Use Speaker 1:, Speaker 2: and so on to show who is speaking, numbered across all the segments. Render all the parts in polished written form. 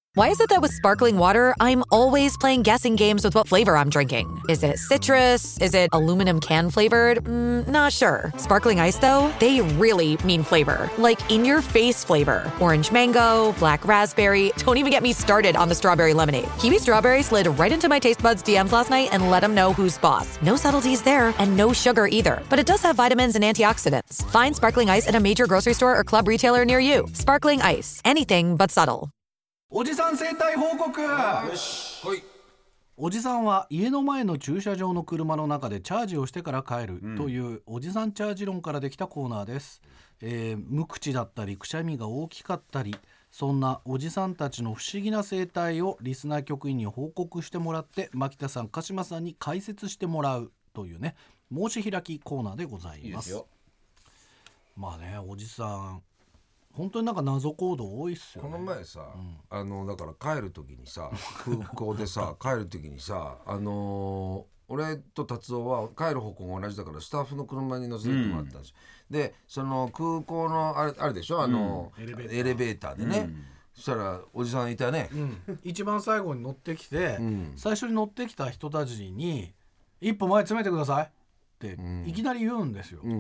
Speaker 1: Why is it that with sparkling water, I'm always playing guessing games with what flavor I'm drinking? Is it citrus? Is it aluminum can flavored? Not sure. Sparkling ice, though, they really mean flavor. Like in-your-face flavor. Orange mango, black raspberry. Don't even get me started on the strawberry lemonade. Kiwi Strawberry slid right into my taste buds DMs last night and let them know who's boss. No subtleties there, and no sugar either. But it does have vitamins and antioxidants. Find sparkling ice at a major grocery store or club retailer near you. Sparkling ice. Anything but subtle.
Speaker 2: おじさん生態報告。
Speaker 3: よし来い。
Speaker 2: おじさんは家の前の駐車場の車の中でチャージをしてから帰るというおじさんチャージ論からできたコーナーです。無口だったりくしゃみが大きかったり、そんなおじさんたちの不思議な生態をリスナー局員に報告してもらって、牧田さん鹿島さんに解説してもらうというね、申し開きコーナーでございます。
Speaker 3: いいですよ。
Speaker 2: まあね、おじさん本当になんか謎行動多いっすよね。
Speaker 3: この前さ、だから帰る時にさ、空港でさ帰る時にさ、俺と達夫は帰る方向が同じだからスタッフの車に乗せてもらったんですよ。でその空港のあれでしょ、エレベーターでね、そしたらおじさんいたね、
Speaker 2: 一番最後に乗ってきて、最初に乗ってきた人たちに一歩前詰めてくださいっていきなり言うんですよ。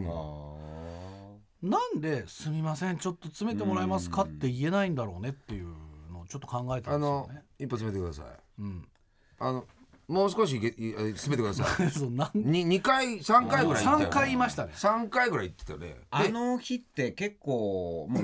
Speaker 2: なんですみませんちょっと詰めてもらえますかって言えないんだろうねっていうのをちょっと考えたんですよね。
Speaker 3: 一歩詰めてください。もう少し詰めてください。
Speaker 2: そうなん
Speaker 3: 2回3回ぐらい言ったよね。
Speaker 2: 3回言いましたね。
Speaker 3: 3回ぐらい言ってたよね。
Speaker 4: あの日って結構もう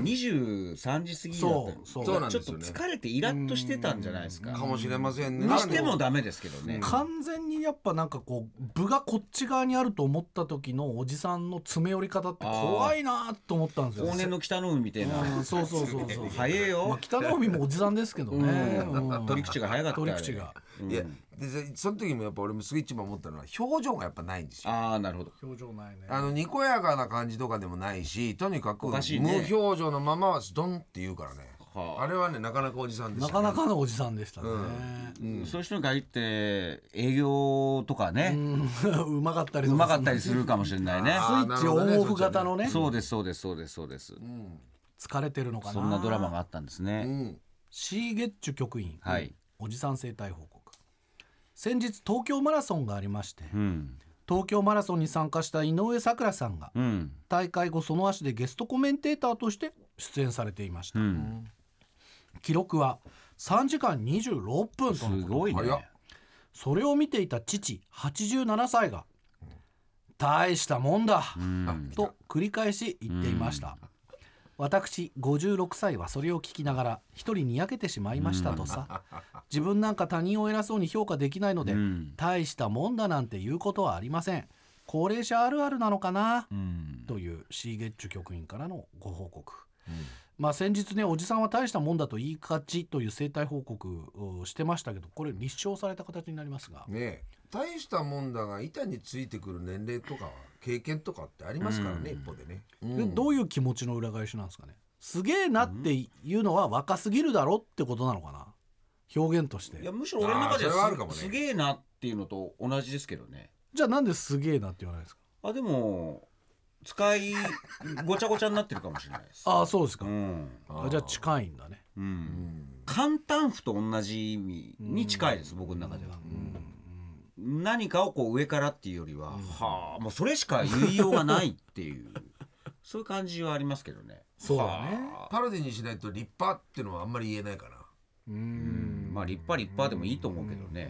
Speaker 4: 23時過ぎだったんです。
Speaker 3: そうなんですよね。
Speaker 4: ちょっと疲れてイラッとしてたんじゃないですか。
Speaker 3: かもしれませんね。
Speaker 4: にしてもダメですけどね。
Speaker 2: 完全にやっぱなんかこう部がこっち側にあると思った時のおじさんの詰め寄り方って怖いなと思ったんですよ。
Speaker 4: 往年の北の海みたいな。
Speaker 2: そう
Speaker 4: 早えよ。
Speaker 2: まあ、北の海もおじさんですけどね。
Speaker 4: 取り口が早かった。
Speaker 2: 取り口が。
Speaker 3: いやでその時もやっぱ俺もすごい一番思ったのは表情がやっぱないんですよ。
Speaker 4: ああなるほど。
Speaker 2: 表情ないね。
Speaker 3: にこやかな感じとかでもないし、とにかく無表情のままはドンって言うからね。あれはねなかなかおじさんでしたね。
Speaker 2: なかなかのおじさんでしたね。
Speaker 4: そういう人に限って営業とかね、
Speaker 2: うまかったり
Speaker 4: するかもしれないね。
Speaker 2: スイッチオンオフ型のね。
Speaker 4: そうです。
Speaker 2: 疲れてるのかな。
Speaker 4: そんなドラマがあったんですね。
Speaker 2: シーゲッチュ局員、おじさん生態報告。先日東京マラソンがありまして、東京マラソンに参加した井上咲楽さんが、大会後その足でゲストコメンテーターとして出演されていました。記録は3時間26分とのこと。
Speaker 4: すごいね。
Speaker 2: それを見ていた父87歳が大したもんだと繰り返し言っていました。私56歳はそれを聞きながら一人にやけてしまいましたとさ。自分なんか他人を偉そうに評価できないので、大したもんだなんて言うことはありません。高齢者あるあるなのかな、というシーゲッチュ局員からのご報告。まあ先日ね、おじさんは大したもんだと言いがちという生態報告をしてましたけど、これ立証された形になりますが
Speaker 3: ね、大したもんだが板についてくる年齢とか経験とかってありますからね、一方でね。
Speaker 2: でどういう気持ちの裏返しなんですかね。すげえなっていうのは若すぎるだろってことなのかな、表現として。
Speaker 4: いやむしろ俺の中ではすげえなっていうのと同じですけどね。
Speaker 2: じゃあなんですげえなって言わないですか。
Speaker 4: でも使いごちゃごちゃになってるかもしれないです。
Speaker 2: そうですか。じゃあ近いんだね。簡単符と同じ意味に近いです、僕の中では。何かをこう上からっていうよりは、もうそれしか言いようがないっていうそういう感じはありますけどね。 そうだね。
Speaker 3: パロディにしないと立派っていうのはあんまり言えないかな。
Speaker 4: まあ立派でもいいと思うけどね。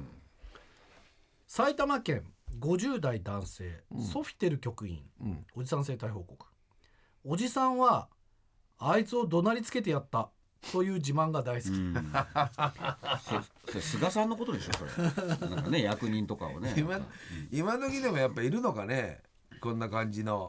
Speaker 2: 埼玉県50代男性、ソフィテル局員、おじさん生態報告。おじさんはあいつを怒鳴りつけてやったという自慢が大好き。
Speaker 4: それ菅さんのことでしょそれ。なんかね役人とかをね。
Speaker 3: 今時でもやっぱいるのかね、こんな感じの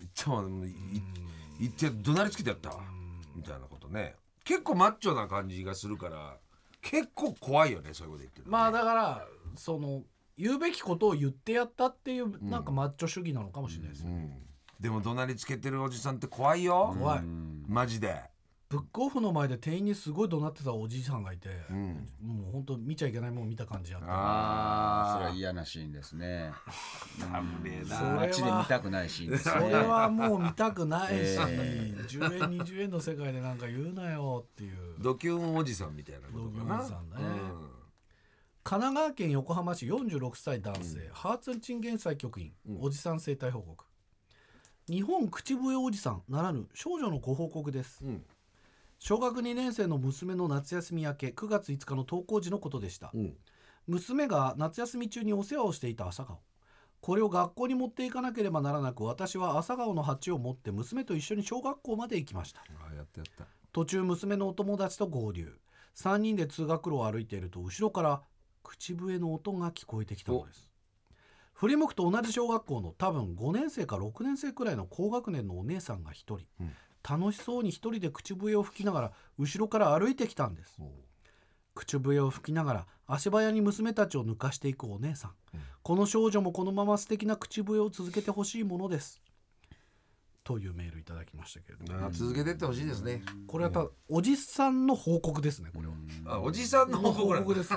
Speaker 3: 言って怒鳴りつけてやったみたいなことね。結構マッチョな感じがするから結構怖いよね、そういうこと言ってる、ね。
Speaker 2: まあだからその言うべきことを言ってやったっていうなんかマッチョ主義なのかもしれないですよね。
Speaker 3: でも怒鳴りつけてるおじさんって怖いよ。
Speaker 2: 怖い。
Speaker 3: マジで。
Speaker 2: ブックオフの前で店員にすごい怒鳴ってたおじいさんがいて、もう本当見ちゃいけないもん見た感じやった。
Speaker 4: それは嫌なシーンですね。
Speaker 2: それは
Speaker 4: 街で見たくないシーンですね。
Speaker 2: それはもう見たくないし、10円20円の世界でなんか言うなよっていう。
Speaker 3: ドキュンおじさんみたいなことかな。
Speaker 2: ドキュンおじさんだね。神奈川県横浜市46歳男性、ハーツンチンゲン祭局員、おじさん生態報告。日本口笛おじさんならぬ少女のご報告です、小学2年生の娘の夏休み明け9月5日の登校時のことでした、娘が夏休み中にお世話をしていた朝顔、これを学校に持っていかなければならなく、私は朝顔の鉢を持って娘と一緒に小学校まで行きました。
Speaker 3: やったやった。
Speaker 2: 途中娘のお友達と合流、3人で通学路を歩いていると後ろから口笛の音が聞こえてきたのです。振り向くと同じ小学校の多分5年生か6年生くらいの高学年のお姉さんが一人、楽しそうに一人で口笛を吹きながら後ろから歩いてきたんです。口笛を吹きながら足早に娘たちを抜かしていくお姉さん、この少女もこのまま素敵な口笛を続けてほしいものです、というメールいただきましたけれども、
Speaker 3: 続けてってほしいですね。
Speaker 2: これはおじさんの報告ですね。これは
Speaker 3: おじさんの報告
Speaker 2: ですね。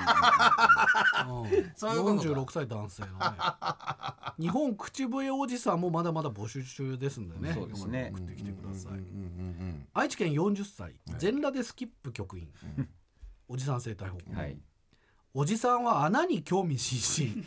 Speaker 3: そういうことか。
Speaker 2: 46歳男性のね日本口笛おじさんもまだまだ募集中ですんでね。
Speaker 4: そうですね。
Speaker 2: 送ってきてください。愛知県40歳全裸でスキップ局員、おじさん生態報告、おじさんは穴に興味津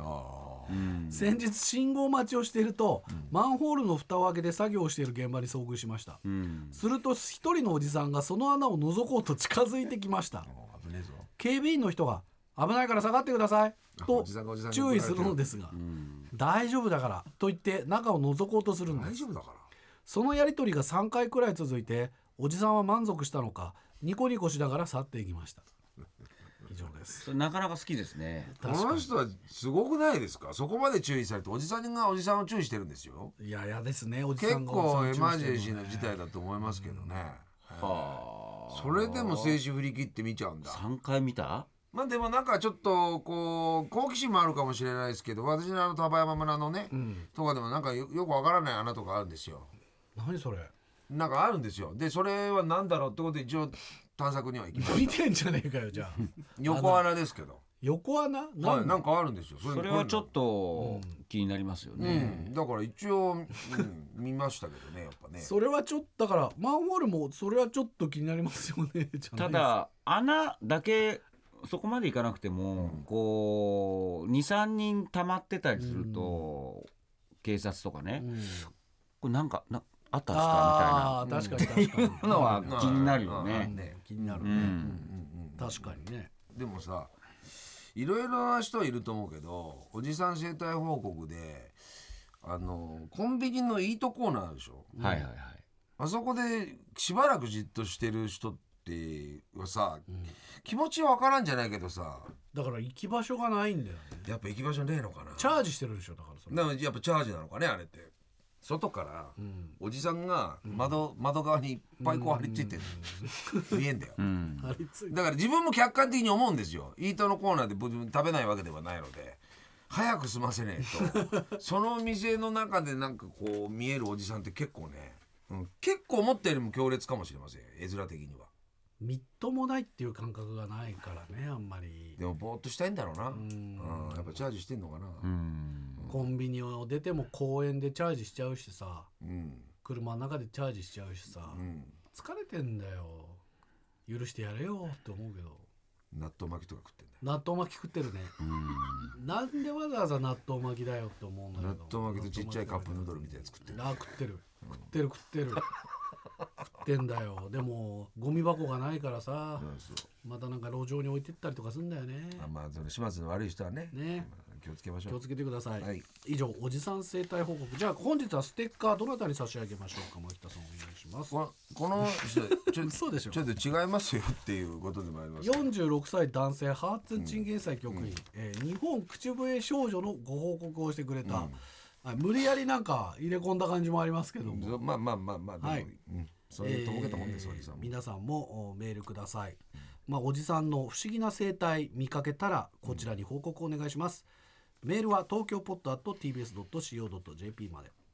Speaker 2: 々先日信号待ちをしていると、マンホールの蓋を開けて作業をしている現場に遭遇しました、すると一人のおじさんがその穴を覗こうと近づいてきました。警備員の人が危ないから下がってくださいと注意するのですが、大丈夫だからと言って中を覗こうとするんです。
Speaker 3: 大丈夫だから。
Speaker 2: そのやり取りが3回くらい続いて、おじさんは満足したのかニコニコしながら去っていきました。以上です。
Speaker 4: なかなか好きですね。
Speaker 3: この人はすごくないですか。そこまで注意されて、おじさんがおじさんを注意してるんですよ。
Speaker 2: いや嫌ですね。おじ
Speaker 3: 結
Speaker 2: さんが
Speaker 3: 構エマージェンシーな事態だと思いますけどね。それでも静止振り切って見ちゃうんだ。
Speaker 4: 3回見た。
Speaker 3: まあでもなんかちょっとこう好奇心もあるかもしれないですけど、私の丹波山村のね、とかでもなんか よくわからない穴とかあるんですよ。
Speaker 2: 何それ。
Speaker 3: なんかあるんですよ。でそれは何だろうってことで一応探索には行きました。
Speaker 2: 見てんじゃねえかよじゃあ
Speaker 3: 横穴ですけど。
Speaker 2: 横穴
Speaker 3: はい、なんかあるんですよ。
Speaker 4: それはちょっと気になりますよね、
Speaker 3: だから一応、見ましたけどね、やっぱね。
Speaker 2: それはちょっとだからマンホールもそれはちょっと気になりますよねじゃない。
Speaker 4: ただ穴だけそこまでいかなくても、こう 2,3 人溜まってたりすると、警察とかね、これなんかあったんですかみたいな、
Speaker 2: 確かに
Speaker 4: っていうのは気になるよね。
Speaker 2: 気になるね、確かにね。
Speaker 3: でもさ、いろいろな人いると思うけど、おじさん生態報告でコンビニのイートコーナーあるでしょ、あそこでしばらくじっとしてる人ってはさ、気持ちは分からんじゃないけどさ、
Speaker 2: だから行き場所がないんだよね。
Speaker 3: やっぱ行き場所ねえのかな。
Speaker 2: チャージしてるでしょ。だからそれ
Speaker 3: だからやっぱチャージなのかね、あれって。外からおじさんが窓側にいっぱいこう張り付いてる、見えんだよ、だから自分も客観的に思うんですよ。イートのコーナーで僕食べないわけではないので、早く済ませねえとその店の中でなんかこう見えるおじさんって結構ね、結構思ったよりも強烈かもしれません、絵面的には。
Speaker 2: みっともないっていう感覚がないからね、あんまり。
Speaker 3: でもぼーっとしたいんだろうな。やっぱチャージしてんのかな。
Speaker 2: コンビニを出ても公園でチャージしちゃうしさ、車の中でチャージしちゃうしさ、疲れてんだよ、許してやれよって思うけど。
Speaker 3: 納豆巻きとか食ってんだよ。
Speaker 2: 納豆巻き食ってるね。なんでわざわざ納豆巻きだよって思うんだけど。
Speaker 3: 納豆巻きとちっちゃいカップヌードルみたいなやつ食ってる。
Speaker 2: 食ってる食ってんだよ。でもゴミ箱がないからさ、またなんか路上に置いてったりとかするんだよね。
Speaker 3: まあその始末の悪い人はね、気をつけましょう。
Speaker 2: 気をつけてください、以上おじさん生態報告。じゃあ本日はステッカーどなたに差し上げましょうか。牧田さんお願いします。
Speaker 3: この人
Speaker 2: そうでしょ、
Speaker 3: ちょっと違いますよっていうことでもあります。
Speaker 2: 46歳男性ハーツチンゲン祭局員、日本口笛少女のご報告をしてくれた、無理やりなんか入れ込んだ感じもありますけども、
Speaker 3: まあでも、そういうとぼけたもんです、おじさんも。
Speaker 2: 皆さんもメールください。おじさんの不思議な生態見かけたらこちらに報告お願いします。メールは東京ポッド @tbs.co.jp まで。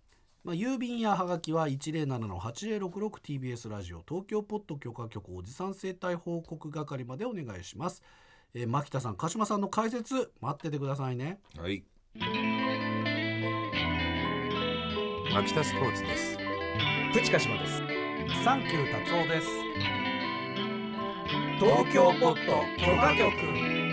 Speaker 2: 郵便やはがきは 107-8066TBS ラジオ東京ポッド許可局おじさん生態報告係までお願いします。牧田さん、鹿島さんの解説待っててくださいね。
Speaker 3: はい。牧田スポーツです。
Speaker 4: プチ鹿島です。
Speaker 2: サンキュー達夫です。
Speaker 4: 東京ポッド許可局。